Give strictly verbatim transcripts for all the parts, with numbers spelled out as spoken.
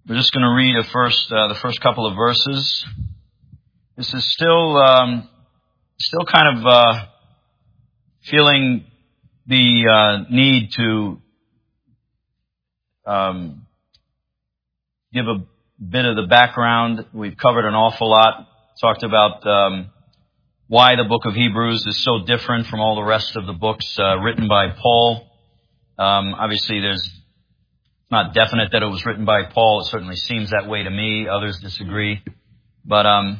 We're just going to read a first, uh, the first couple of verses. This is still, um, still kind of uh, feeling the uh, need to um, give a bit of the background. We've covered an awful lot. Talked about um, why the book of Hebrews is so different from all the rest of the books uh, written by Paul. Um, obviously, there's not definite that it was written by Paul. It certainly seems that way to me. Others disagree. But um,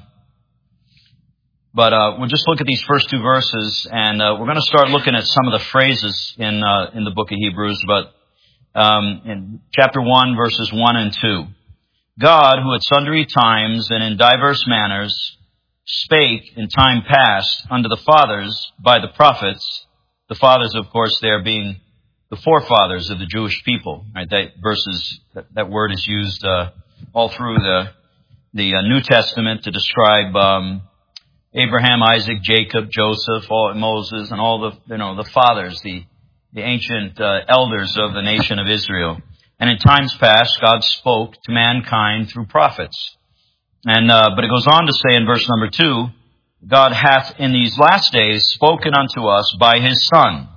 but uh, we'll just look at these first two verses, and uh, we're going to start looking at some of the phrases in uh, in the book of Hebrews. But um, in chapter one, verses one and two, God, who at sundry times and in diverse manners spake in time past unto the fathers by the prophets, the fathers, of course, there being the forefathers of the Jewish people, right? That verses, that, that word is used uh, all through the the uh, New Testament to describe um, Abraham, Isaac, Jacob, Joseph, all, Moses, and all the you know the fathers, the the ancient uh, elders of the nation of Israel. And in times past, God spoke to mankind through prophets. And uh, but it goes on to say in verse number two, God hath in these last days spoken unto us by His Son,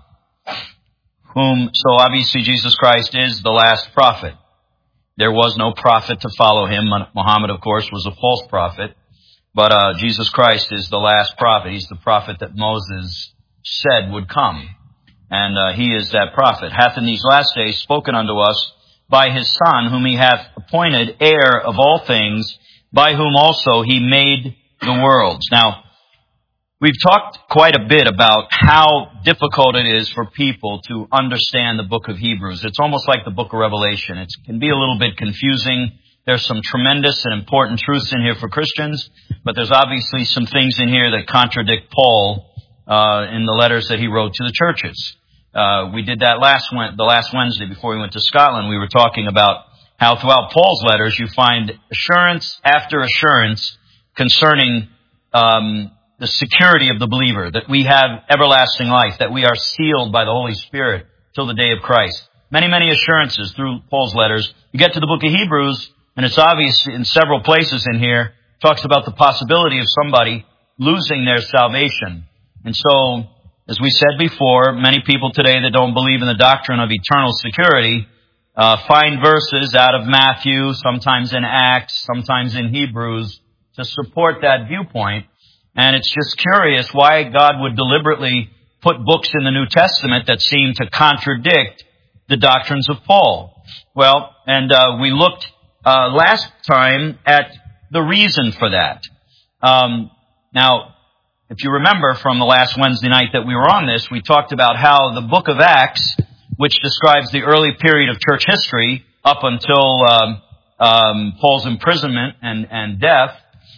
whom, so obviously Jesus Christ is the last prophet. There was no prophet to follow him. Muhammad, of course, was a false prophet. But uh, Jesus Christ is the last prophet. He's the prophet that Moses said would come. And uh, he is that prophet. Hath in these last days spoken unto us by His Son, whom He hath appointed heir of all things, by whom also He made the worlds. Now, we've talked quite a bit about how difficult it is for people to understand the book of Hebrews. It's almost like the book of Revelation. It can be a little bit confusing. There's some tremendous and important truths in here for Christians, but there's obviously some things in here that contradict Paul uh, in the letters that he wrote to the churches. Uh, we did that last the last Wednesday before we went to Scotland. We were talking about how throughout Paul's letters you find assurance after assurance concerning um the security of the believer, that we have everlasting life, that we are sealed by the Holy Spirit till the day of Christ. Many, many assurances through Paul's letters. You get to the book of Hebrews, and it's obvious in several places in here, talks about the possibility of somebody losing their salvation. And so, as we said before, many people today that don't believe in the doctrine of eternal security uh, find verses out of Matthew, sometimes in Acts, sometimes in Hebrews, to support that viewpoint. And it's just curious why God would deliberately put books in the New Testament that seem to contradict the doctrines of Paul. Well, and uh, we looked uh, last time at the reason for that. Um, now, if you remember from the last Wednesday night that we were on this, we talked about how the book of Acts, which describes the early period of church history up until um, um, Paul's imprisonment and, and death,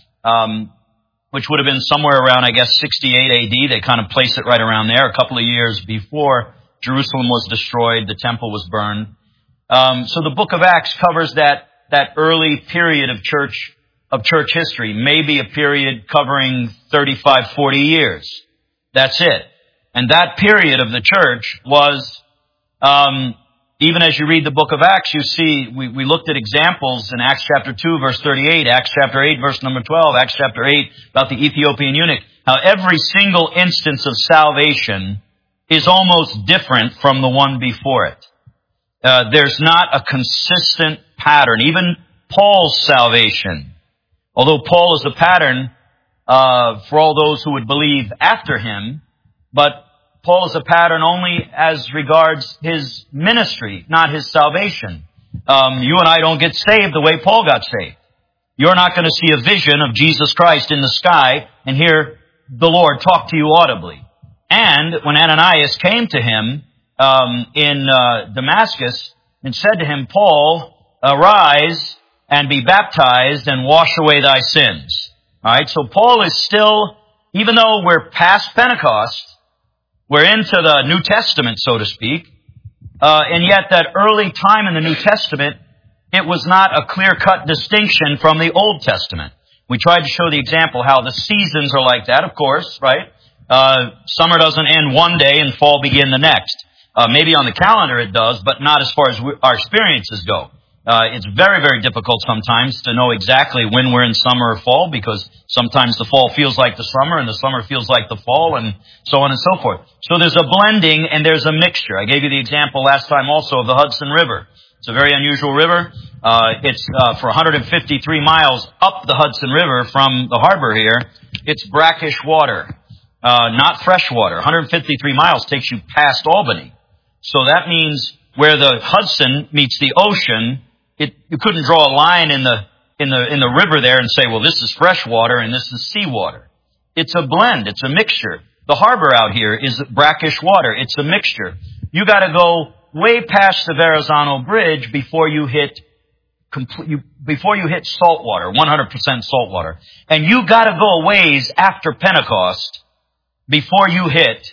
um, which would have been somewhere around, I guess, sixty-eight A D. They kind of place it right around there, a couple of years before Jerusalem was destroyed, the temple was burned. Um, so the book of Acts covers that, that early period of church, of church history, maybe a period covering thirty-five, forty years. That's it. And that period of the church was, um, even as you read the book of Acts, you see, we, we looked at examples in Acts chapter two, verse thirty-eight, Acts chapter eight, verse number twelve, Acts chapter eight, about the Ethiopian eunuch, how every single instance of salvation is almost different from the one before it. Uh, there's not a consistent pattern. Even Paul's salvation, although Paul is a pattern uh, for all those who would believe after him, but Paul is a pattern only as regards his ministry, not his salvation. Um, you and I don't get saved the way Paul got saved. You're not going to see a vision of Jesus Christ in the sky and hear the Lord talk to you audibly. And when Ananias came to him um, in uh, Damascus and said to him, Paul, arise and be baptized and wash away thy sins. All right, so Paul is still, even though we're past Pentecost, we're into the New Testament, so to speak, uh, and yet that early time in the New Testament, it was not a clear-cut distinction from the Old Testament. We tried to show the example how the seasons are like that, of course, right? Uh, summer doesn't end one day and fall begin the next. Uh, maybe on the calendar it does, but not as far as we, our experiences go. Uh, it's very, very difficult sometimes to know exactly when we're in summer or fall, because sometimes the fall feels like the summer and the summer feels like the fall, and so on and so forth. So there's a blending and there's a mixture. I gave you the example last time also of the Hudson River. It's a very unusual river. Uh, it's uh, for one hundred fifty-three miles up the Hudson River from the harbor here. It's brackish water, uh, not fresh water. one hundred fifty-three miles takes you past Albany. So that means where the Hudson meets the ocean, it, you couldn't draw a line in the in the in the river there and say, well, this is fresh water and this is seawater. It's a blend. It's a mixture. The harbor out here is brackish water. It's a mixture. You got to go way past the Verrazano Bridge before you hit complete, you, before you hit salt water, one hundred percent salt water. And you got to go a ways after Pentecost before you hit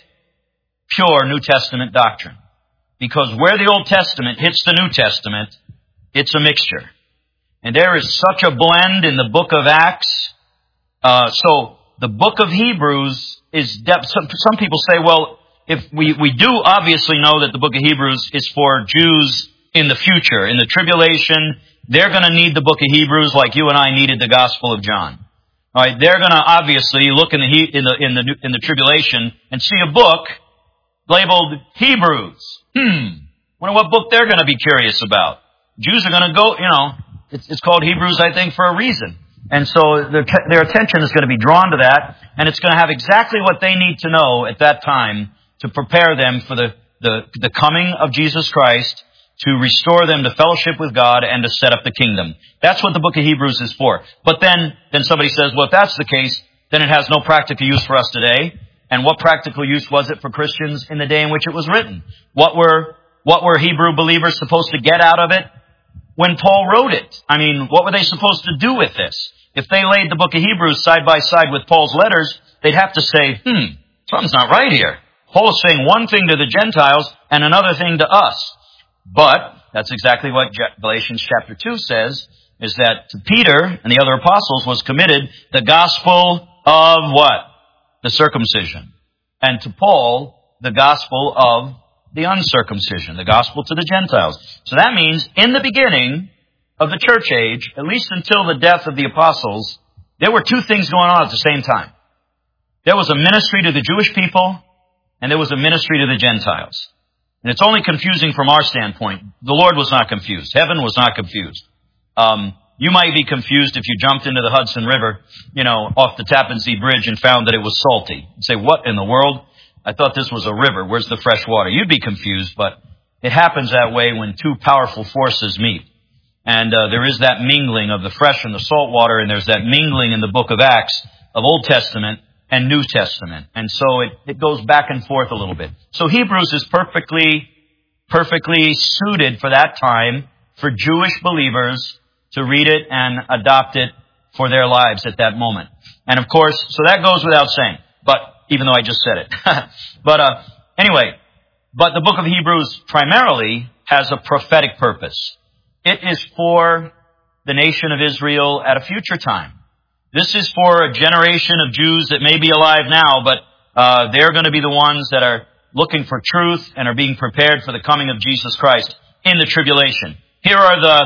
pure New Testament doctrine. Because where the Old Testament hits the New Testament, it's a mixture. And there is such a blend in the book of Acts. Uh, so the book of Hebrews is depth. Some, some people say, well, if we, we do obviously know that the book of Hebrews is for Jews in the future, in the tribulation. They're going to need the book of Hebrews like you and I needed the Gospel of John. All right, they're going to obviously look in the in the in the in the tribulation and see a book labeled Hebrews. Hmm. Wonder what book they're going to be curious about. Jews are going to go, you know, it's, it's called Hebrews, I think, for a reason. And so their, their attention is going to be drawn to that, and it's going to have exactly what they need to know at that time to prepare them for the, the, the coming of Jesus Christ, to restore them to fellowship with God and to set up the kingdom. That's what the book of Hebrews is for. But then, then somebody says, well, if that's the case, then it has no practical use for us today. And what practical use was it for Christians in the day in which it was written? What were, what were Hebrew believers supposed to get out of it when Paul wrote it? I mean, what were they supposed to do with this? If they laid the book of Hebrews side by side with Paul's letters, they'd have to say, hmm, something's not right here. Paul is saying one thing to the Gentiles and another thing to us. But that's exactly what Galatians chapter two says, is that to Peter and the other apostles was committed the gospel of what? The circumcision. And to Paul, the gospel of the uncircumcision, the gospel to the Gentiles. So that means in the beginning of the church age, at least until the death of the apostles, there were two things going on at the same time. There was a ministry to the Jewish people, and there was a ministry to the Gentiles. And it's only confusing from our standpoint. The Lord was not confused. Heaven was not confused. Um, you might be confused if you jumped into the Hudson River, you know, off the Tappan Zee Bridge and found that it was salty. You'd say, what in the world? I thought this was a river. Where's the fresh water? You'd be confused, but it happens that way when two powerful forces meet. And uh, there is that mingling of the fresh and the salt water, and there's that mingling in the book of Acts of Old Testament and New Testament. And so it, it goes back and forth a little bit. So Hebrews is perfectly, perfectly suited for that time for Jewish believers to read it and adopt it for their lives at that moment. And of course, so that goes without saying, but even though I just said it. but uh, anyway, but the book of Hebrews primarily has a prophetic purpose. It is for the nation of Israel at a future time. This is for a generation of Jews that may be alive now, but uh, they're going to be the ones that are looking for truth and are being prepared for the coming of Jesus Christ in the tribulation. Here are the,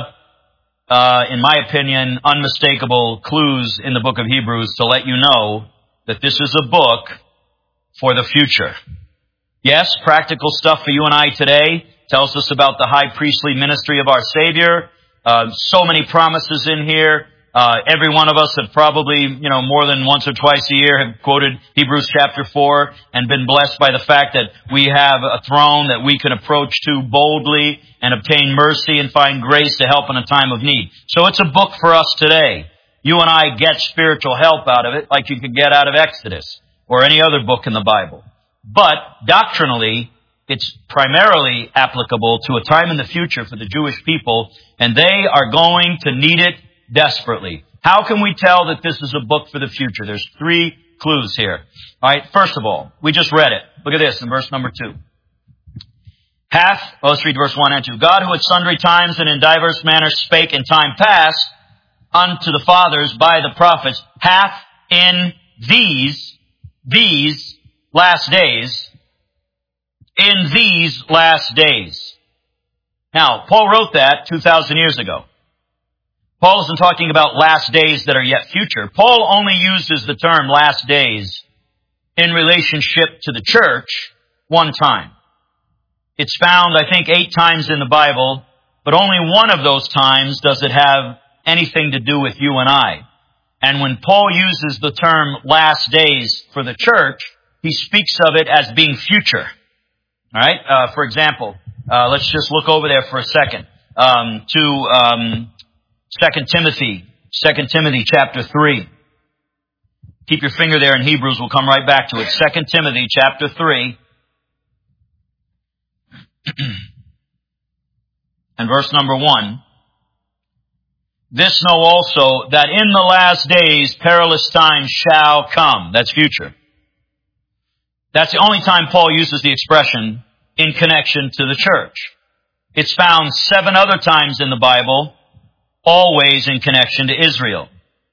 uh, in my opinion, unmistakable clues in the book of Hebrews to let you know that this is a book for the future. Yes, practical stuff for you and I today tells us about the high priestly ministry of our Savior. Uh, so many promises in here. Uh, every one of us have probably, you know, more than once or twice a year have quoted Hebrews chapter four and been blessed by the fact that we have a throne that we can approach to boldly and obtain mercy and find grace to help in a time of need. So it's a book for us today. You and I get spiritual help out of it like you could get out of Exodus or any other book in the Bible. But doctrinally, it's primarily applicable to a time in the future for the Jewish people, and they are going to need it desperately. How can we tell that this is a book for the future? There's three clues here. All right, first of all, we just read it. Look at this in verse number two. Hath, well, let's read verse one and two. God, who at sundry times and in diverse manners spake in time past unto the fathers by the prophets, hath in these, these last days, in these last days. Now, Paul wrote that two thousand years ago. Paul isn't talking about last days that are yet future. Paul only uses the term last days in relationship to the church one time. It's found, I think, eight times in the Bible, but only one of those times does it have anything to do with you and I. And when Paul uses the term last days for the church, he speaks of it as being future. All right? Uh, for example, uh, let's just look over there for a second um, to um, Second Timothy, Second Timothy chapter three. Keep your finger there in Hebrews. We'll come right back to it. Second Timothy chapter three. And verse number one. This know also that in the last days perilous times shall come. That's future. That's the only time Paul uses the expression in connection to the church. It's found seven other times in the Bible, always in connection to Israel.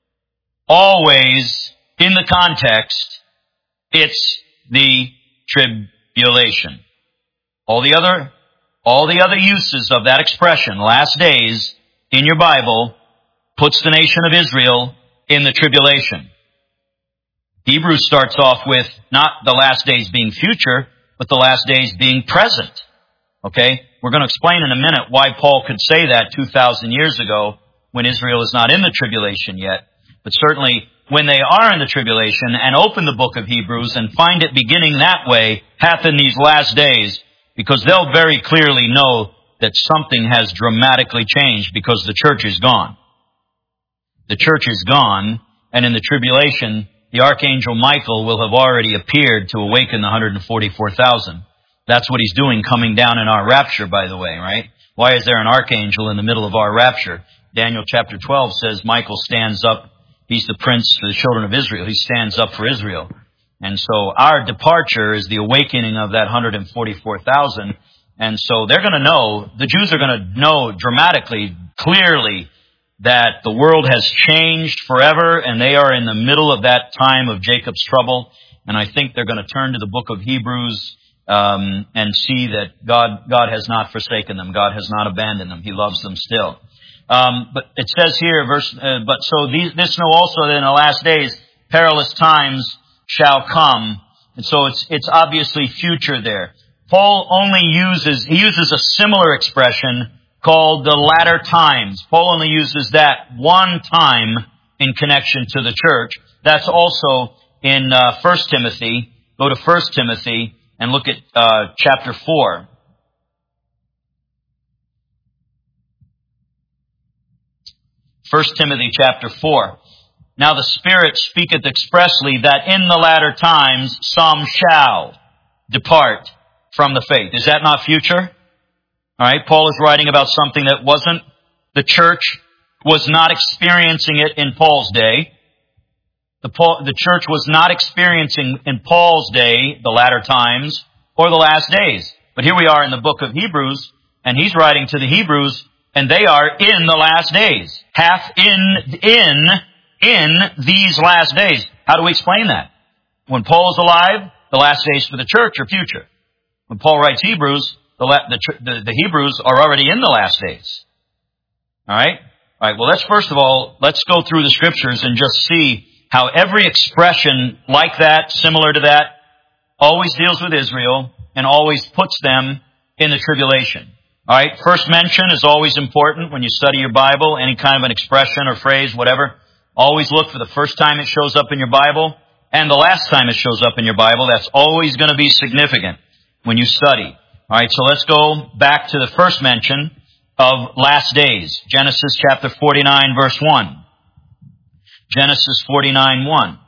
Always, in the context, it's the tribulation. All the other, all the other uses of that expression, last days, in your Bible, puts the nation of Israel in the tribulation. Hebrews starts off with not the last days being future, but the last days being present. Okay? We're going to explain in a minute why Paul could say that two thousand years ago when Israel is not in the tribulation yet. But certainly when they are in the tribulation and open the book of Hebrews and find it beginning that way, hath in these last days, because they'll very clearly know that something has dramatically changed because the church is gone. The church is gone, and in the tribulation, the archangel Michael will have already appeared to awaken the one hundred forty-four thousand. That's what he's doing coming down in our rapture, by the way, right? Why is there an archangel in the middle of our rapture? Daniel chapter twelve says Michael stands up. He's the prince for the children of Israel. He stands up for Israel. And so our departure is the awakening of that one hundred forty-four thousand. And so they're going to know, the Jews are going to know dramatically, clearly, that the world has changed forever, and they are in the middle of that time of Jacob's trouble. And I think they're going to turn to the book of Hebrews um, and see that God God has not forsaken them. God has not abandoned them. He loves them still. Um, but it says here, verse. Uh, but so these, this know also that in the last days perilous times shall come. And so it's it's obviously future there. Paul only uses he uses a similar expression called the latter times. Paul only uses that one time in connection to the church. That's also in uh, First Timothy. Go to First Timothy and look at uh, chapter four. First Timothy chapter four. Now the Spirit speaketh expressly that in the latter times some shall depart from the faith. Is that not future? All right, Paul is writing about something that wasn't, the church was not experiencing it in Paul's day. The, Paul, the church was not experiencing in Paul's day the latter times or the last days. But here we are in the book of Hebrews, and he's writing to the Hebrews, and they are in the last days. Half in, in, in these last days. How do we explain that? When Paul is alive, the last days for the church are future. When Paul writes Hebrews, The, the, the Hebrews are already in the last days. All right? All right, well, let's first of all, let's go through the scriptures and just see how every expression like that, similar to that, always deals with Israel and always puts them in the tribulation. All right? First mention is always important when you study your Bible, any kind of an expression or phrase, whatever. Always look for the first time it shows up in your Bible and the last time it shows up in your Bible. That's always going to be significant when you study. All right, so let's go back to the first mention of last days. Genesis chapter forty-nine, verse one. Genesis forty-nine, one.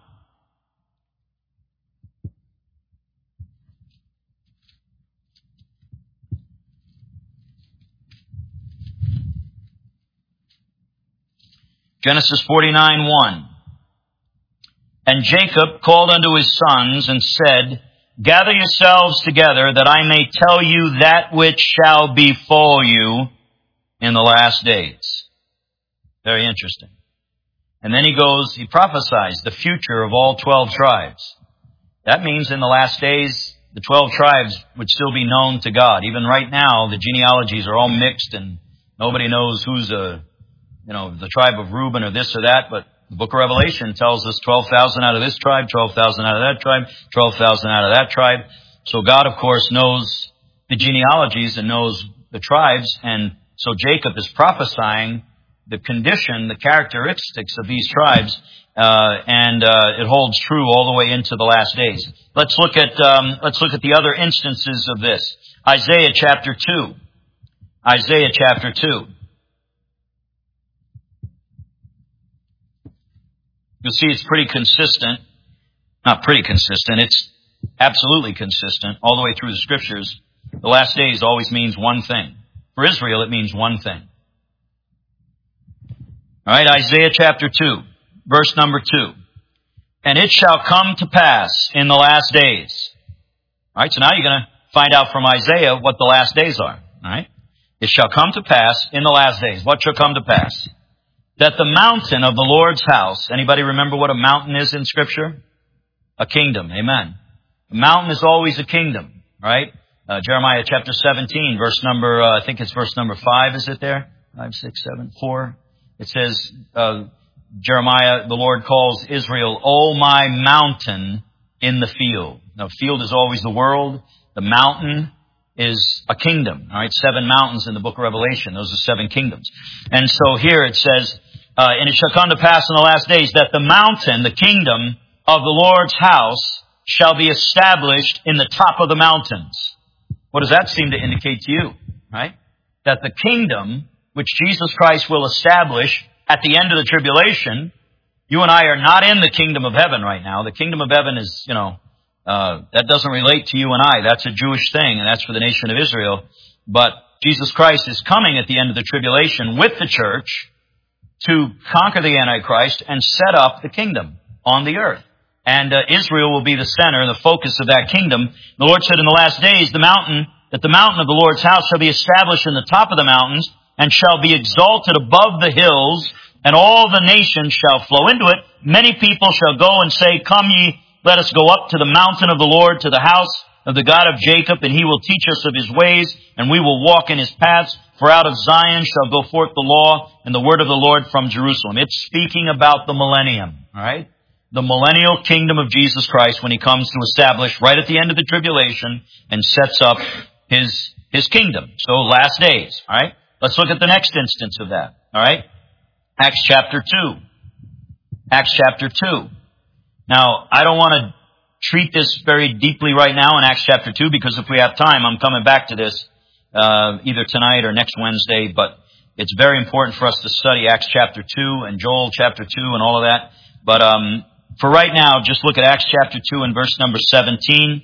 Genesis forty-nine, one. And Jacob called unto his sons and said, Gather yourselves together, that I may tell you that which shall befall you in the last days. Very interesting. And then he goes, he prophesies the future of all twelve tribes. That means in the last days, the twelve tribes would still be known to God. Even right now, the genealogies are all mixed and nobody knows who's a, you know, the tribe of Reuben or this or that, but the book of Revelation tells us twelve thousand out of this tribe, twelve thousand out of that tribe, twelve thousand out of that tribe. So God, of course, knows the genealogies and knows the tribes, and so Jacob is prophesying the condition, the characteristics of these tribes, uh, and uh, it holds true all the way into the last days. Let's look at um, let's look at the other instances of this. Isaiah chapter two. Isaiah chapter two. You'll see it's pretty consistent. Not pretty consistent. It's absolutely consistent all the way through the scriptures. The last days always means one thing. For Israel, it means one thing. All right, Isaiah chapter two, verse number two. And it shall come to pass in the last days. All right, so now you're going to find out from Isaiah what the last days are. All right. It shall come to pass in the last days. What shall come to pass? That the mountain of the Lord's house, anybody remember what a mountain is in Scripture? A kingdom. Amen. A mountain is always a kingdom, right? Uh, Jeremiah chapter seventeen, verse number, uh, I think it's verse number five, is it there? Five, six, seven, four. It says, uh, Jeremiah, the Lord calls Israel, O my mountain in the field. Now, field is always the world. The mountain is a kingdom. All right, seven mountains in the book of Revelation. Those are seven kingdoms. And so here it says, uh, and it shall come to pass in the last days that the mountain, the kingdom of the Lord's house, shall be established in the top of the mountains. What does that seem to indicate to you? Right? That the kingdom which Jesus Christ will establish at the end of the tribulation, you and I are not in the kingdom of heaven right now. The kingdom of heaven is, you know, uh, that doesn't relate to you and I. That's a Jewish thing, and that's for the nation of Israel. But Jesus Christ is coming at the end of the tribulation with the church to conquer the Antichrist and set up the kingdom on the earth. And uh, Israel will be the center, the focus of that kingdom. The Lord said in the last days, the mountain, that the mountain of the Lord's house shall be established in the top of the mountains and shall be exalted above the hills, and all the nations shall flow into it. Many people shall go and say, Come ye, let us go up to the mountain of the Lord, to the house of the God of Jacob, and he will teach us of his ways, and we will walk in his paths. For out of Zion shall go forth the law and the word of the Lord from Jerusalem. It's speaking about the millennium, all right? The millennial kingdom of Jesus Christ when he comes to establish right at the end of the tribulation and sets up his, his kingdom. So last days, all right? Let's look at the next instance of that, all right? Acts chapter two. Acts chapter two. Now, I don't want to treat this very deeply right now in Acts chapter two, because if we have time, I'm coming back to this uh, either tonight or next Wednesday, but it's very important for us to study Acts chapter two and Joel chapter two and all of that. But um, for right now, just look at Acts chapter two and verse number seventeen.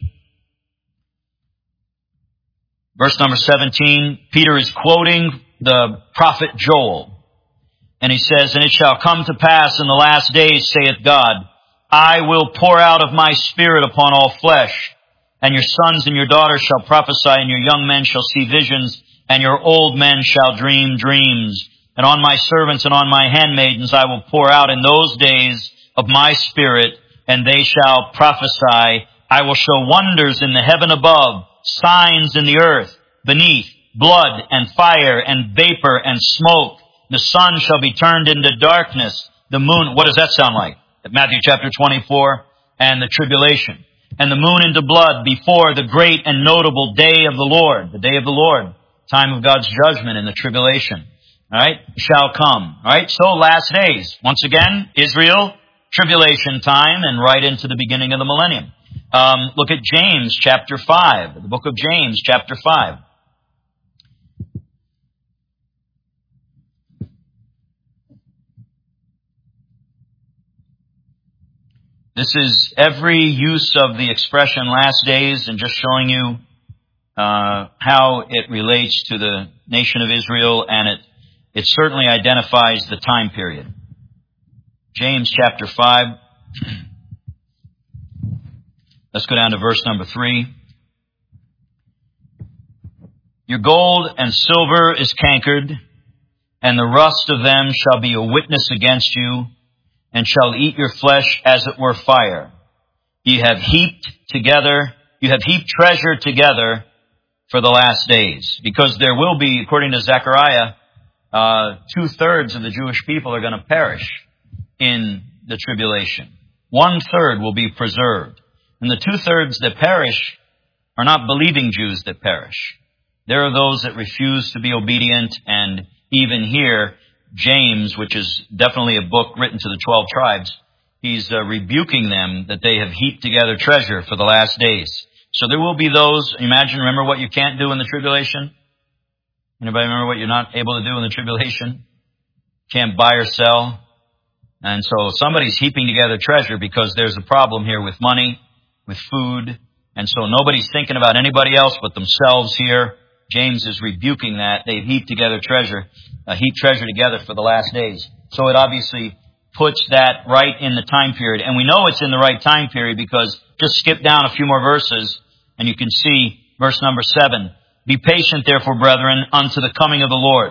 Verse number seventeen, Peter is quoting the prophet Joel. And he says, And it shall come to pass in the last days, saith God, I will pour out of my spirit upon all flesh, and your sons and your daughters shall prophesy, and your young men shall see visions, and your old men shall dream dreams. And on my servants and on my handmaidens I will pour out in those days of my spirit, and they shall prophesy. I will show wonders in the heaven above, signs in the earth beneath, blood and fire and vapor and smoke. The sun shall be turned into darkness. The moon, what does that sound like? Matthew chapter twenty-four, and the tribulation. And the moon into blood before the great and notable day of the Lord. The day of the Lord. Time of God's judgment in the tribulation. All right? Shall come. All right? So last days. Once again, Israel, tribulation time, and right into the beginning of the millennium. Um, look at James chapter five. The book of James chapter five. This is every use of the expression last days and just showing you uh, how it relates to the nation of Israel, and it, it certainly identifies the time period. James chapter five. Let's go down to verse number three. Your gold and silver is cankered, and the rust of them shall be a witness against you, and shall eat your flesh as it were fire. Ye have heaped together you have heaped treasure together for the last days. Because there will be, according to Zechariah, uh, two-thirds of the Jewish people are going to perish in the tribulation. One-third will be preserved. And the two-thirds that perish are not believing Jews that perish. There are those that refuse to be obedient, and even here, James, which is definitely a book written to the twelve tribes, he's uh, rebuking them that they have heaped together treasure for the last days. So there will be those, imagine, remember what you can't do in the tribulation? Anybody remember what you're not able to do in the tribulation? Can't buy or sell. And so somebody's heaping together treasure because there's a problem here with money, with food. And so nobody's thinking about anybody else but themselves here. James is rebuking that. They've heaped together treasure, uh, heaped treasure together for the last days. So it obviously puts that right in the time period. And we know it's in the right time period because just skip down a few more verses and you can see verse number seven. Be patient, therefore, brethren, unto the coming of the Lord.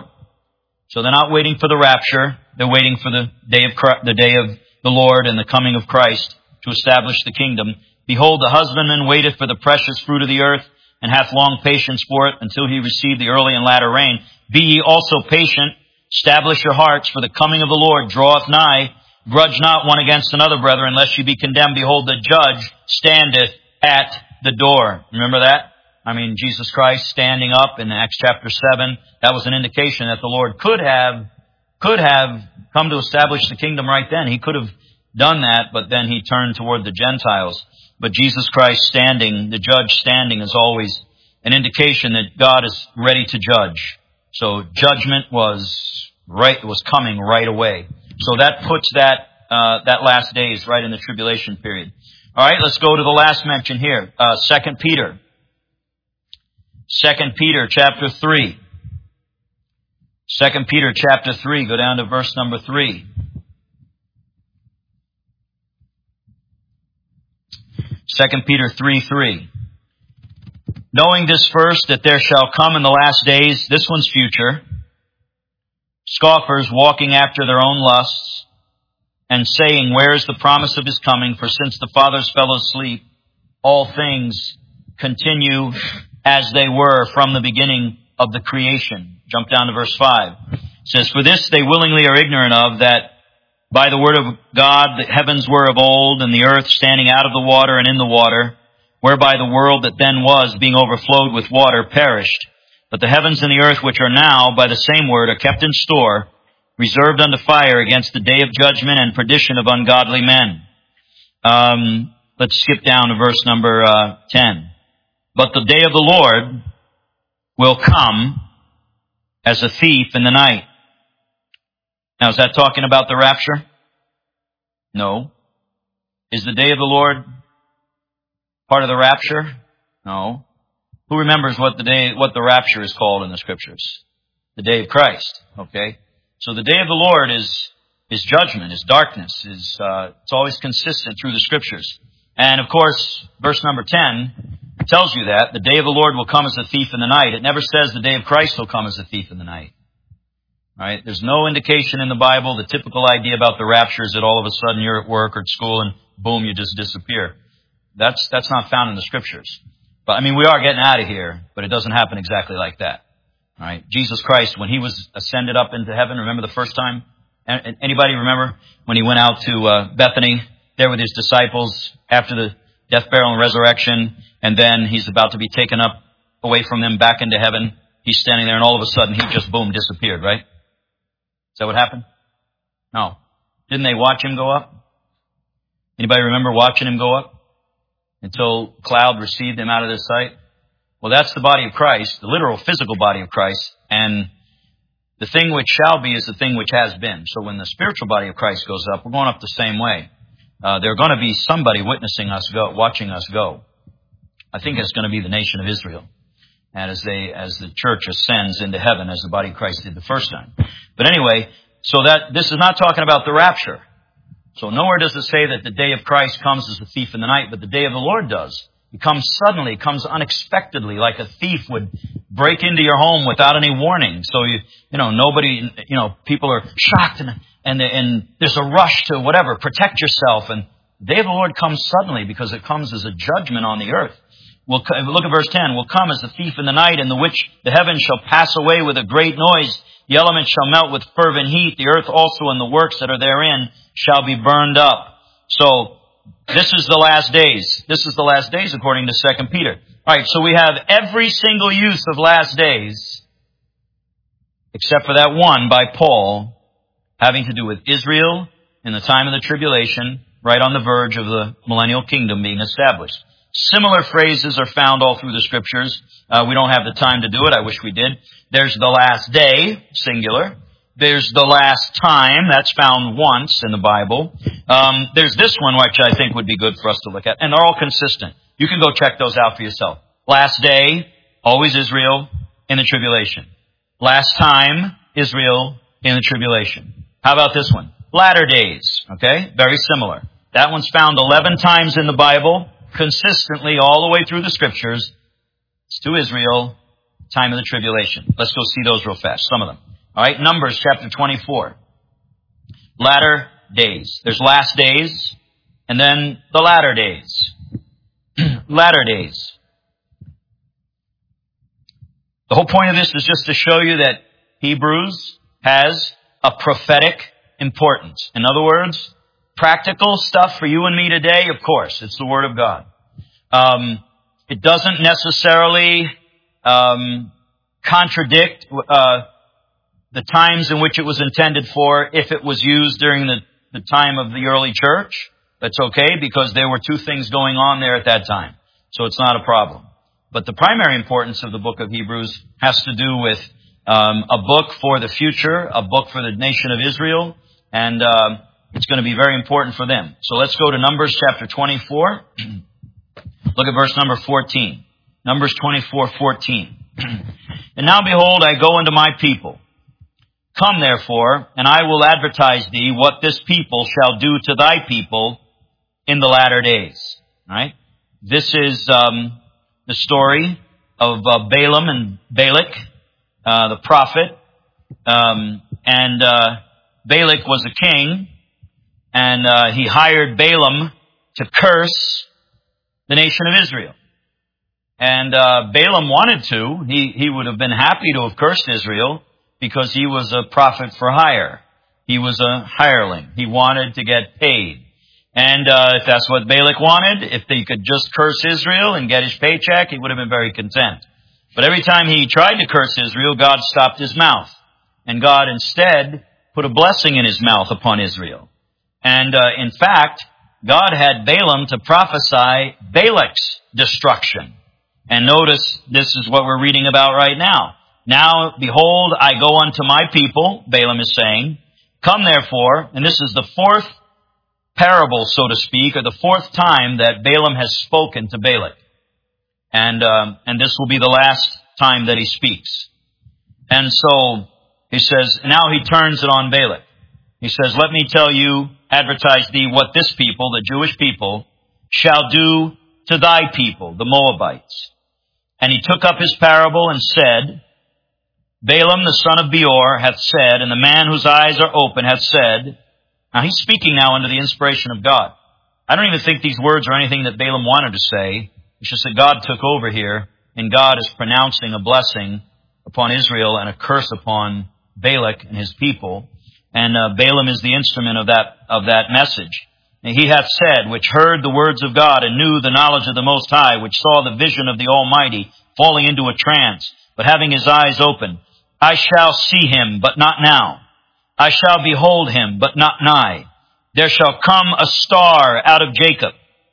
So they're not waiting for the rapture. They're waiting for the day of Christ, the day of the Lord and the coming of Christ to establish the kingdom. Behold, the husbandman waiteth for the precious fruit of the earth, and hath long patience for it, until he receive the early and latter rain. Be ye also patient, establish your hearts, for the coming of the Lord draweth nigh. Grudge not one against another, brethren, lest ye be condemned. Behold, the judge standeth at the door. Remember that? I mean, Jesus Christ standing up in Acts chapter seven, that was an indication that the Lord could have, could have come to establish the kingdom right then. He could have done that, but then he turned toward the Gentiles. But Jesus Christ standing, the judge standing, is always an indication that God is ready to judge. So judgment was right, was coming right away. So that puts that, uh, that last days right in the tribulation period. All right, let's go to the last mention here. Uh, Second Peter. Second Peter chapter three. Second Peter chapter three, go down to verse number three. Second Peter three three. Knowing this first, that there shall come in the last days, this one's future, scoffers walking after their own lusts, and saying, where is the promise of his coming? For since the fathers fell asleep, all things continue as they were from the beginning of the creation. Jump down to verse five. It says, for this they willingly are ignorant of, that by the word of God the heavens were of old, and the earth standing out of the water and in the water, whereby the world that then was, being overflowed with water, perished. But the heavens and the earth which are now, by the same word, are kept in store, reserved unto fire against the day of judgment and perdition of ungodly men. Um, let's skip down to verse number uh, ten. But the day of the Lord will come as a thief in the night. Now, is that talking about the rapture? No. Is the day of the Lord part of the rapture? No. Who remembers what the day, what the rapture is called in the scriptures? The day of Christ. Okay. So the day of the Lord is, is judgment, is darkness, is, uh, it's always consistent through the scriptures. And of course, verse number ten tells you that the day of the Lord will come as a thief in the night. It never says the day of Christ will come as a thief in the night. Right? There's no indication in the Bible. The typical idea about the rapture is that all of a sudden you're at work or at school and boom, you just disappear. That's, that's not found in the scriptures. But I mean, we are getting out of here, but it doesn't happen exactly like that. All right? Jesus Christ, when he was ascended up into heaven, remember the first time? Anybody remember when he went out to uh, Bethany there with his disciples after the death, burial, and resurrection, and then he's about to be taken up away from them back into heaven. He's standing there and all of a sudden he just, boom, disappeared, right? Is that what happened? No. Didn't they watch him go up? Anybody remember watching him go up until cloud received him out of their sight? Well, that's the body of Christ, the literal physical body of Christ. And the thing which shall be is the thing which has been. So when the spiritual body of Christ goes up, we're going up the same way. Uh, there's going to be somebody witnessing us go, watching us go. I think it's going to be the nation of Israel. And as they, as the church ascends into heaven, as the body of Christ did the first time. But anyway, so that, this is not talking about the rapture. So nowhere does it say that the day of Christ comes as a thief in the night, but the day of the Lord does. It comes suddenly, it comes unexpectedly, like a thief would break into your home without any warning. So you, you know, nobody, you know, people are shocked and, and, and there's a rush to whatever, protect yourself. And the day of the Lord comes suddenly because it comes as a judgment on the earth. will, look at verse ten, will come as the thief in the night, in the which the heavens shall pass away with a great noise. The elements shall melt with fervent heat. The earth also and the works that are therein shall be burned up. So, this is the last days. This is the last days according to Second Peter. Alright, so we have every single use of last days, except for that one by Paul, having to do with Israel in the time of the tribulation, right on the verge of the millennial kingdom being established. Similar phrases are found all through the scriptures. Uh, we don't have the time to do it. I wish we did. There's the last day, singular. There's the last time. That's found once in the Bible. Um, there's this one, which I think would be good for us to look at. And they're all consistent. You can go check those out for yourself. Last day, always Israel in the tribulation. Last time, Israel in the tribulation. How about this one? Latter days. Okay? Very similar. That one's found eleven times in the Bible, consistently all the way through the scriptures. It's to Israel, time of the tribulation. Let's go see those real fast, some of them. All right, Numbers chapter twenty-four. Latter days. There's last days, and then the latter days. Latter days. The whole point of this is just to show you that Hebrews has a prophetic importance. In other words, practical stuff for you and me today, of course, it's the Word of God. Um, it doesn't necessarily um, contradict uh, the times in which it was intended for if it was used during the, the time of the early church. That's okay, because there were two things going on there at that time. So it's not a problem. But the primary importance of the book of Hebrews has to do with um, a book for the future, a book for the nation of Israel, and uh, it's going to be very important for them. So let's go to Numbers chapter twenty-four. Look at verse number fourteen. Numbers twenty-four fourteen. And now behold, I go unto my people. Come therefore, and I will advertise thee what this people shall do to thy people in the latter days. All right? This is um, the story of uh, Balaam and Balak, uh, the prophet. Um, and uh, Balak was a king, and uh, he hired Balaam to curse the nation of Israel. And uh, Balaam wanted to. He, he would have been happy to have cursed Israel because he was a prophet for hire. He was a hireling. He wanted to get paid. And uh, if that's what Balak wanted, if he could just curse Israel and get his paycheck, he would have been very content. But every time he tried to curse Israel, God stopped his mouth. And God instead put a blessing in his mouth upon Israel. And uh, in fact, God had Balaam to prophesy Balak's destruction. And notice this is what we're reading about right now. Now, behold, I go unto my people, Balaam is saying. Come therefore, and this is the fourth parable, so to speak, or the fourth time that Balaam has spoken to Balak. And um, and this will be the last time that he speaks. And so, he says, now he turns it on Balak. He says, let me tell you, advertise thee what this people, the Jewish people, shall do to thy people, the Moabites. And he took up his parable and said, Balaam the son of Beor hath said, and the man whose eyes are open hath said. Now he's speaking now under the inspiration of God. I don't even think these words are anything that Balaam wanted to say. It's just that God took over here, and God is pronouncing a blessing upon Israel and a curse upon Balak and his people. And uh, Balaam is the instrument of that of that message. And he hath said, which heard the words of God and knew the knowledge of the Most High, which saw the vision of the Almighty, falling into a trance, but having his eyes open, I shall see him, but not now. I shall behold him, but not nigh. There shall come a star out of Jacob.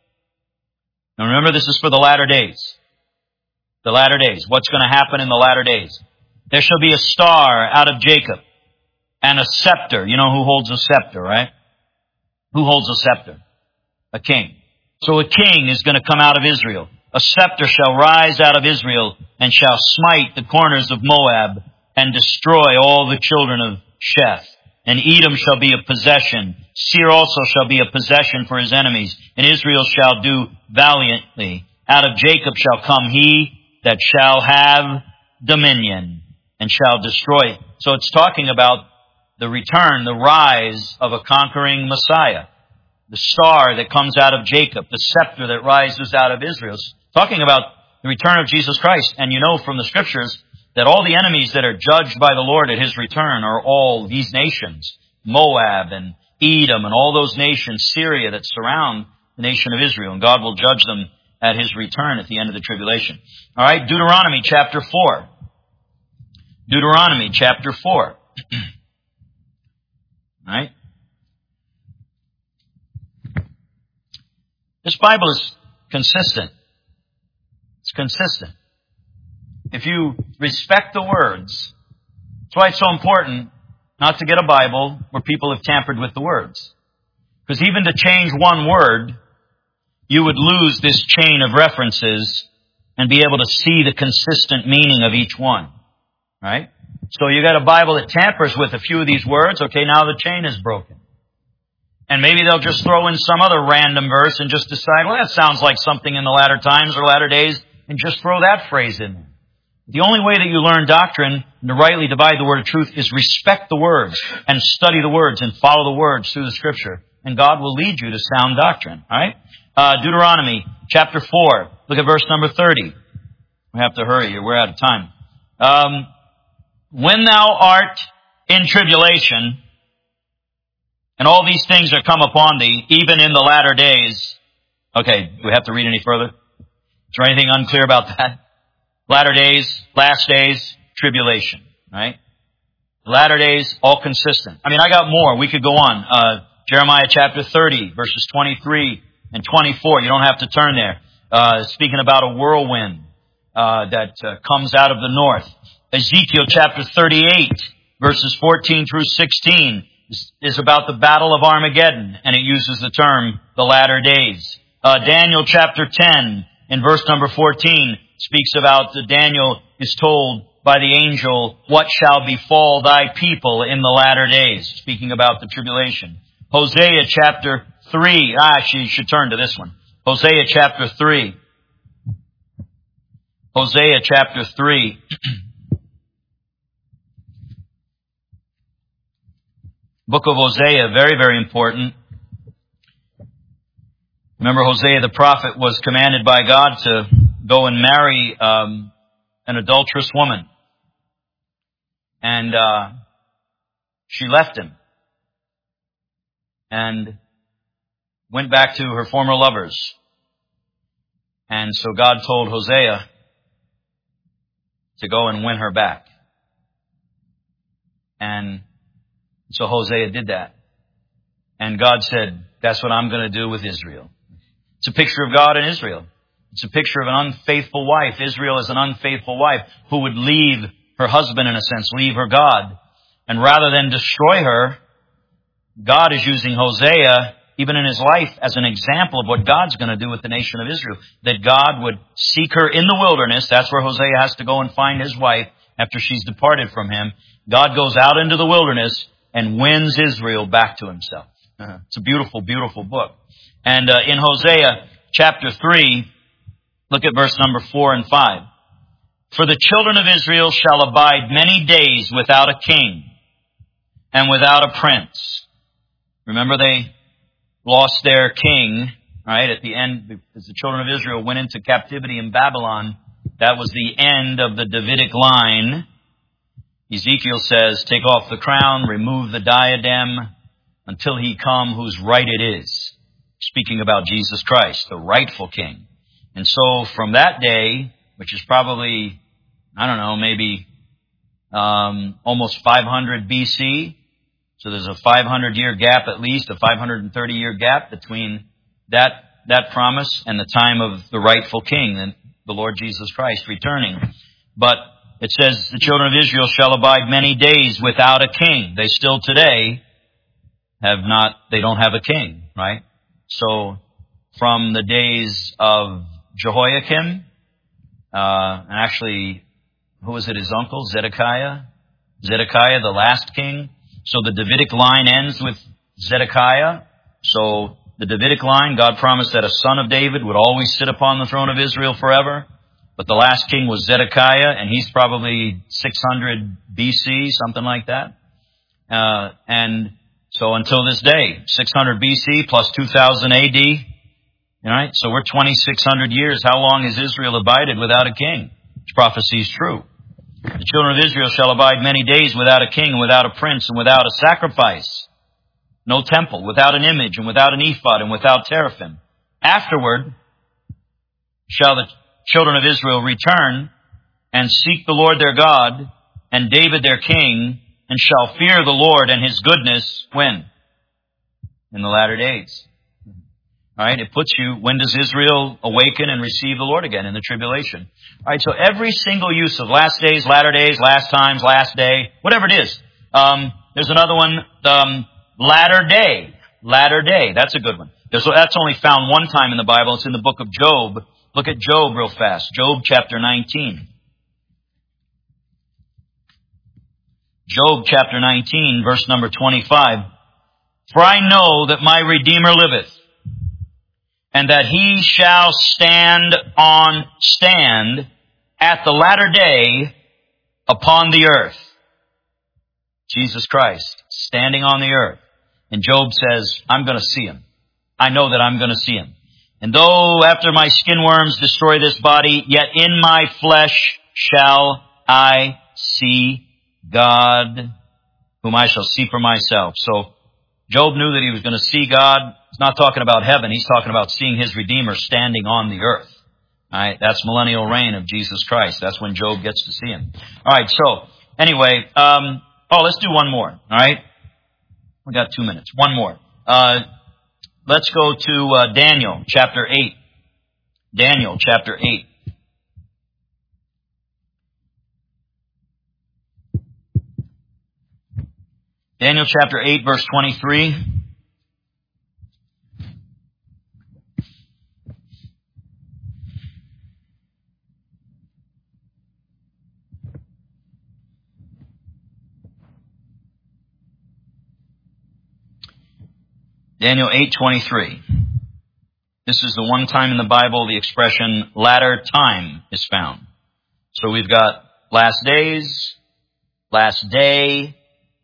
Now remember, this is for the latter days. The latter days. What's going to happen in the latter days? There shall be a star out of Jacob, and a scepter. You know who holds a scepter, right? Who holds a scepter? A king. So a king is going to come out of Israel. A scepter shall rise out of Israel, and shall smite the corners of Moab, and destroy all the children of Sheth. And Edom shall be a possession. Seir also shall be a possession for his enemies. And Israel shall do valiantly. Out of Jacob shall come he that shall have dominion, and shall destroy. So it's talking about the return, the rise of a conquering Messiah. The star that comes out of Jacob, the scepter that rises out of Israel. It's talking about the return of Jesus Christ. And you know from the Scriptures that all the enemies that are judged by the Lord at His return are all these nations, Moab and Edom and all those nations, Syria, that surround the nation of Israel. And God will judge them at His return at the end of the tribulation. All right, Deuteronomy chapter four. Deuteronomy chapter four. All right. This Bible is consistent. It's consistent. If you respect the words, that's why it's so important not to get a Bible where people have tampered with the words. Because even to change one word, you would lose this chain of references and be able to see the consistent meaning of each one. Right? So you got a Bible that tampers with a few of these words, okay, now the chain is broken. And maybe they'll just throw in some other random verse and just decide, well, that sounds like something in the latter times or latter days, and just throw that phrase in there. The only way that you learn doctrine and to rightly divide the word of truth is respect the words and study the words and follow the words through the Scripture. And God will lead you to sound doctrine. All right? Uh, Deuteronomy chapter four. Look at verse number thirty. We have to hurry here. We're out of time. Um, when thou art in tribulation, and all these things are come upon thee, even in the latter days. Okay, do we have to read any further? Is there anything unclear about that? Latter days, last days, tribulation, right? Latter days, all consistent. I mean, I got more. We could go on. Uh, Jeremiah chapter thirty, verses twenty-three and twenty-four. You don't have to turn there. Uh, speaking about a whirlwind uh, that uh, comes out of the north. Ezekiel chapter thirty-eight, verses fourteen through sixteen, is, is about the battle of Armageddon, and it uses the term the latter days. Uh, Daniel chapter ten, in verse number fourteen, speaks about that Daniel is told by the angel, what shall befall thy people in the latter days, speaking about the tribulation. Hosea chapter three, ah, she should turn to this one. Hosea chapter three. Hosea chapter three. Book of Hosea, very, very important. Remember, Hosea the prophet was commanded by God to go and marry um, an adulterous woman. And uh, she left him and went back to her former lovers. And so God told Hosea to go and win her back. And so Hosea did that. And God said, that's what I'm going to do with Israel. It's a picture of God and Israel. It's a picture of an unfaithful wife. Israel is an unfaithful wife who would leave her husband, in a sense, leave her God. And rather than destroy her, God is using Hosea, even in his life, as an example of what God's going to do with the nation of Israel. That God would seek her in the wilderness. That's where Hosea has to go and find his wife after she's departed from him. God goes out into the wilderness and wins Israel back to himself. Uh-huh. It's a beautiful, beautiful book. And uh, in Hosea chapter three, look at verse number four and five. For the children of Israel shall abide many days without a king and without a prince. Remember, they lost their king, right? At the end, as the children of Israel went into captivity in Babylon, that was the end of the Davidic line. Ezekiel says, take off the crown, remove the diadem, until he come whose right it is. Speaking about Jesus Christ, the rightful king. And so from that day, which is probably, I don't know, maybe um, almost five hundred B C, so there's a five hundred year gap at least, a five hundred thirty year gap between that that promise and the time of the rightful king, and the Lord Jesus Christ returning. But it says, the children of Israel shall abide many days without a king. They still today have not, they don't have a king, right? So from the days of Jehoiakim, uh, and actually, who was it, his uncle, Zedekiah? Zedekiah, the last king. So the Davidic line ends with Zedekiah. So the Davidic line, God promised that a son of David would always sit upon the throne of Israel forever. But the last king was Zedekiah, and he's probably six hundred B C, something like that. Uh, and so until this day, six hundred B C plus two thousand A D, All right? So we're twenty-six hundred years. How long has Israel abided without a king? This prophecy is true. The children of Israel shall abide many days without a king and without a prince and without a sacrifice. No temple, without an image and without an ephod and without teraphim. Afterward shall the children of Israel return and seek the Lord their God and David their king, and shall fear the Lord and his goodness when? In the latter days. All right, it puts you, when does Israel awaken and receive the Lord again? In the tribulation. All right, so every single use of last days, latter days, last times, last day, whatever it is. Um, there's another one, um, latter day. Latter day. That's a good one. There's, that's only found one time in the Bible. It's in the book of Job. Look at Job real fast. Job chapter nineteen. Job chapter nineteen, verse number twenty-five. For I know that my Redeemer liveth, and that he shall stand on, stand at the latter day upon the earth. Jesus Christ, standing on the earth. And Job says, I'm going to see him. I know that I'm going to see him. And though after my skin worms destroy this body, yet in my flesh shall I see God, whom I shall see for myself. So Job knew that he was going to see God. He's not talking about heaven. He's talking about seeing his Redeemer standing on the earth. All right, that's millennial reign of Jesus Christ. That's when Job gets to see him. All right, so anyway, um, oh, let's do one more. All right, we got two minutes. One more. Uh, let's go to uh, Daniel chapter eight. Daniel chapter eight. Daniel chapter eight, verse twenty-three. Daniel eight twenty-three. This is the one time in the Bible the expression latter time is found. So we've got last days, last day,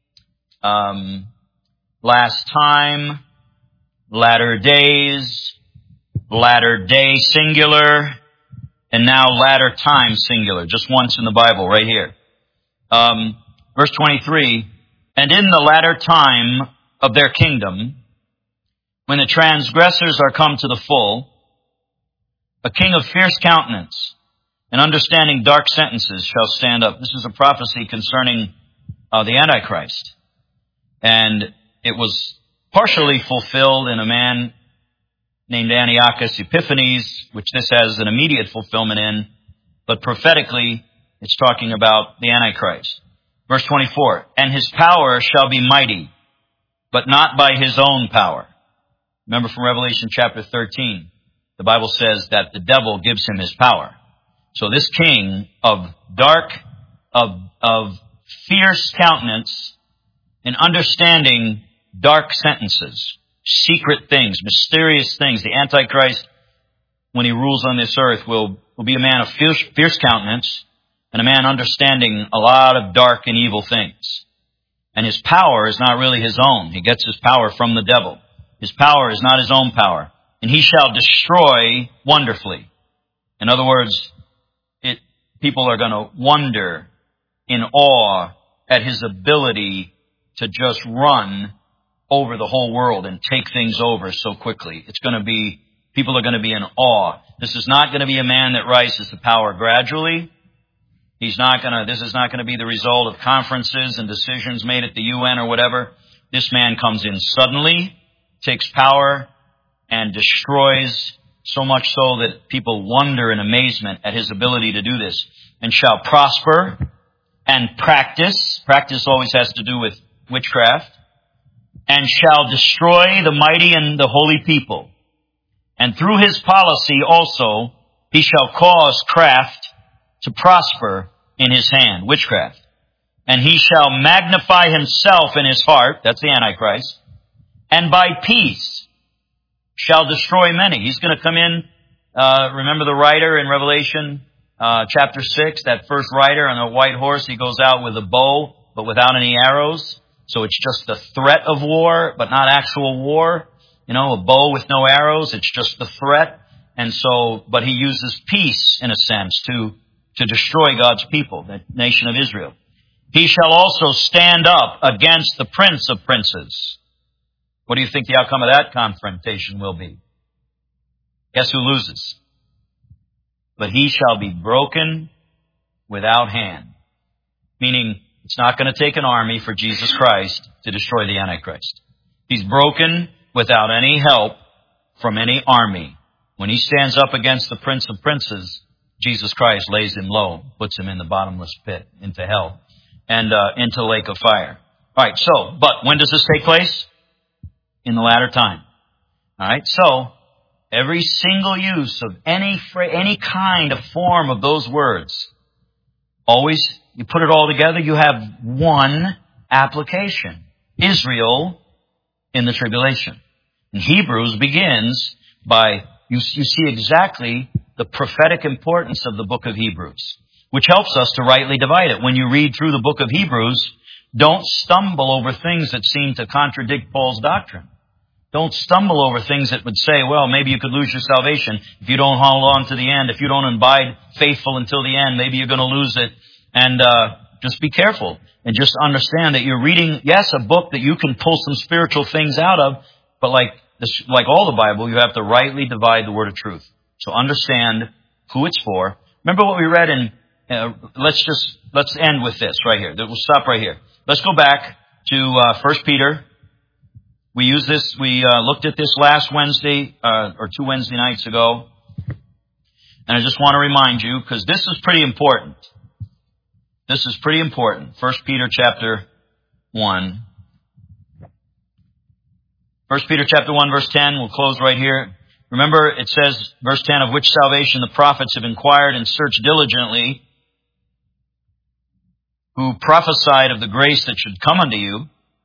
um, last time, latter days, latter day singular, and now latter time singular. Just once in the Bible right here. Um, verse twenty-three, and in the latter time of their kingdom, when the transgressors are come to the full, a king of fierce countenance and understanding dark sentences shall stand up. This is a prophecy concerning uh, the Antichrist. And it was partially fulfilled in a man named Antiochus Epiphanes, which this has an immediate fulfillment in, but prophetically it's talking about the Antichrist. Verse twenty-four, and his power shall be mighty, but not by his own power. Remember from Revelation chapter thirteen, the Bible says that the devil gives him his power. So this king of dark, of, of fierce countenance and understanding dark sentences, secret things, mysterious things. The Antichrist, when he rules on this earth, will, will be a man of fierce, fierce countenance and a man understanding a lot of dark and evil things. And his power is not really his own. He gets his power from the devil. His power is not his own power. And he shall destroy wonderfully. In other words, it, people are going to wonder in awe at his ability to just run over the whole world and take things over so quickly. It's going to be, people are going to be in awe. This is not going to be a man that rises to power gradually. He's not going to, this is not going to be the result of conferences and decisions made at the U N or whatever. This man comes in suddenly, takes power, and destroys, so much so that people wonder in amazement at his ability to do this, and shall prosper and practice. Practice always has to do with witchcraft. And shall destroy the mighty and the holy people. And through his policy also, he shall cause craft to prosper in his hand, witchcraft. And he shall magnify himself in his heart, that's the Antichrist, and by peace shall destroy many. He's going to come in, uh, remember the rider in Revelation uh, chapter six, that first rider on a white horse, he goes out with a bow, but without any arrows. So it's just the threat of war, but not actual war. you know, a bow with no arrows. It's just the threat. And so, but he uses peace, in a sense, to, to destroy God's people, the nation of Israel. He shall also stand up against the prince of princes. What do you think the outcome of that confrontation will be? Guess who loses? But he shall be broken without hand. Meaning, it's not going to take an army for Jesus Christ to destroy the Antichrist. He's broken without any help from any army. When he stands up against the prince of princes, Jesus Christ lays him low, puts him in the bottomless pit, into hell, and uh, into the lake of fire. All right, so, but when does this take place? In the latter time. All right, so every single use of any fra- any kind of form of those words, always, you put it all together, you have one application. Israel in the tribulation. And Hebrews begins by, you, you see exactly the prophetic importance of the book of Hebrews, which helps us to rightly divide it. When you read through the book of Hebrews, don't stumble over things that seem to contradict Paul's doctrine. Don't stumble over things that would say, well, maybe you could lose your salvation if you don't hold on to the end. If you don't abide faithful until the end, maybe you're going to lose it. And uh just be careful. And just understand that you're reading, yes, a book that you can pull some spiritual things out of, but like this, like all the Bible, you have to rightly divide the word of truth. So understand who it's for. Remember what we read in, uh, let's just, let's end with this right here. We'll stop right here. Let's go back to uh, First Peter. We used this, we uh, looked at this last Wednesday, uh, or two Wednesday nights ago. And I just want to remind you, because this is pretty important. This is pretty important. First Peter chapter one. First Peter chapter one, verse ten. We'll close right here. Remember, it says, verse ten, of which salvation the prophets have inquired and searched diligently, who prophesied of the grace that should come unto you.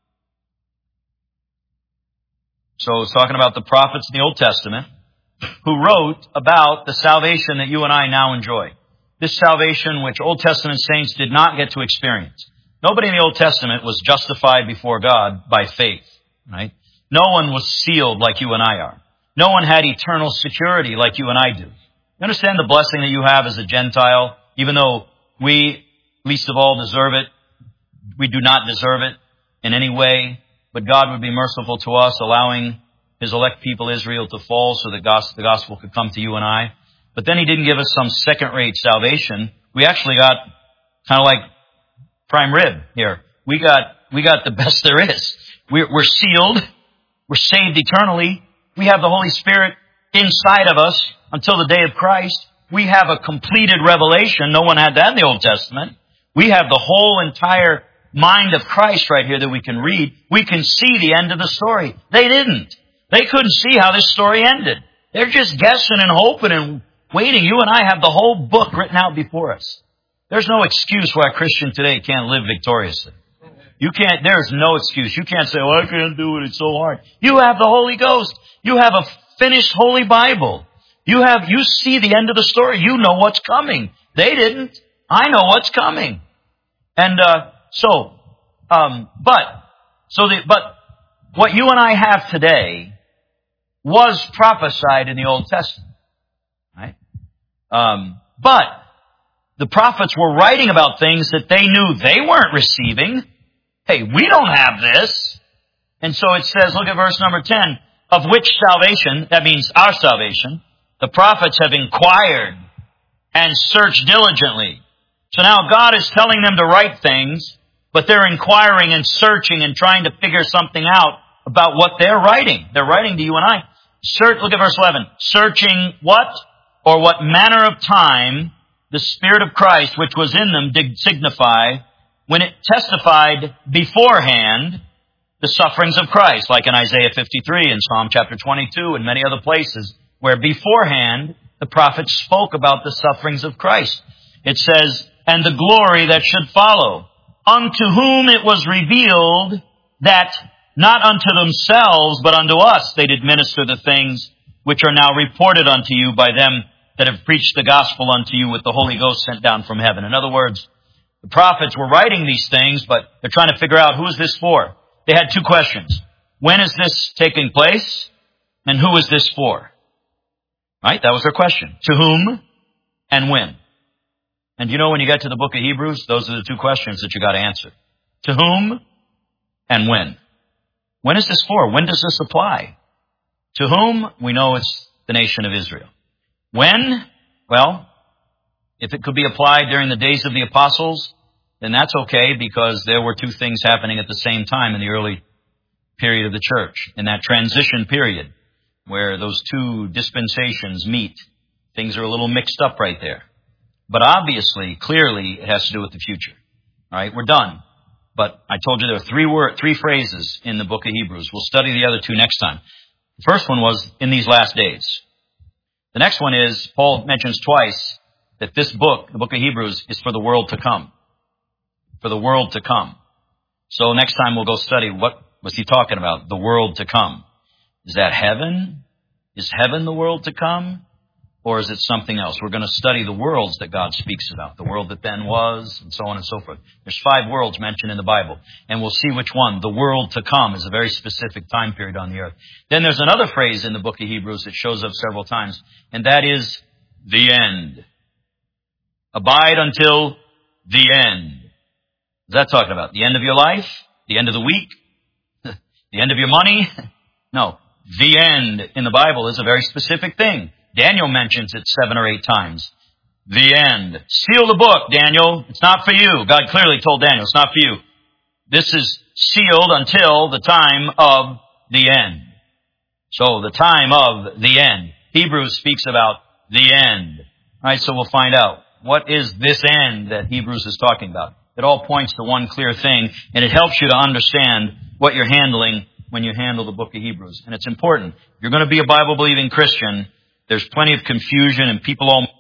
So it's talking about the prophets in the Old Testament, who wrote about the salvation that you and I now enjoy. This salvation which Old Testament saints did not get to experience. Nobody in the Old Testament was justified before God by faith, right? No one was sealed like you and I are. No one had eternal security like you and I do. You understand the blessing that you have as a Gentile, even though we least of all deserve it. We do not deserve it in any way, but God would be merciful to us, allowing His elect people Israel to fall so that the gospel could come to you and I. But then He didn't give us some second-rate salvation. We actually got kind of like prime rib here. We got we got the best there is. We're, we're sealed. We're saved eternally. We have the Holy Spirit inside of us until the day of Christ. We have a completed revelation. No one had that in the Old Testament. We have the whole entire mind of Christ right here that we can read. We can see the end of the story. They didn't. They couldn't see how this story ended. They're just guessing and hoping and waiting. You and I have the whole book written out before us. There's no excuse why a Christian today can't live victoriously. You can't, there's no excuse. You can't say, well, I can't do it. It's so hard. You have the Holy Ghost. You have a finished Holy Bible. You have, you see the end of the story. You know what's coming. They didn't. I know what's coming. And, uh, so, um, but, so the, but what you and I have today was prophesied in the Old Testament. Right? Um, but the prophets were writing about things that they knew they weren't receiving. Hey, we don't have this. And so it says, look at verse number ten, of which salvation, that means our salvation, the prophets have inquired and searched diligently. So now God is telling them to write things, but they're inquiring and searching and trying to figure something out about what they're writing. They're writing to you and I. Search, look at verse eleven. Searching what? Or what manner of time the Spirit of Christ which was in them did signify when it testified beforehand the sufferings of Christ, like in Isaiah fifty-three and Psalm chapter twenty-two and many other places where beforehand the prophets spoke about the sufferings of Christ. It says, and the glory that should follow, unto whom it was revealed that not unto themselves, but unto us they did minister the things which are now reported unto you by them that have preached the gospel unto you with the Holy Ghost sent down from heaven. In other words, the prophets were writing these things, but they're trying to figure out who is this for. They had two questions. When is this taking place? And who is this for? Right? That was her question. To whom and when? And you know, when you get to the book of Hebrews, those are the two questions that you got to answer. To whom and when? When is this for? When does this apply? To whom? We know it's the nation of Israel. When? Well, if it could be applied during the days of the apostles, then that's okay, because there were two things happening at the same time in the early period of the church, in that transition period where those two dispensations meet. Things are a little mixed up right there. But obviously, clearly, it has to do with the future. All right, we're done. But I told you there are three word, three phrases in the book of Hebrews. We'll study the other two next time. The first one was, in these last days. The next one is, Paul mentions twice that this book, the book of Hebrews, is for the world to come. For the world to come. So next time we'll go study what was he talking about, the world to come. Is that heaven? Is heaven the world to come? Or is it something else? We're going to study the worlds that God speaks about, the world that then was, and so on and so forth. There's five worlds mentioned in the Bible, and we'll see which one. The world to come is a very specific time period on the earth. Then there's another phrase in the book of Hebrews that shows up several times, and that is the end. Abide until the end. What's that talking about? The end of your life? The end of the week? The end of your money? No. The end in the Bible is a very specific thing. Daniel mentions it seven or eight times. The end. Seal the book, Daniel. It's not for you. God clearly told Daniel, it's not for you. This is sealed until the time of the end. So the time of the end. Hebrews speaks about the end. All right, so we'll find out. What is this end that Hebrews is talking about? It all points to one clear thing, and it helps you to understand what you're handling when you handle the book of Hebrews. And it's important. If you're going to be a Bible-believing Christian, there's plenty of confusion and people all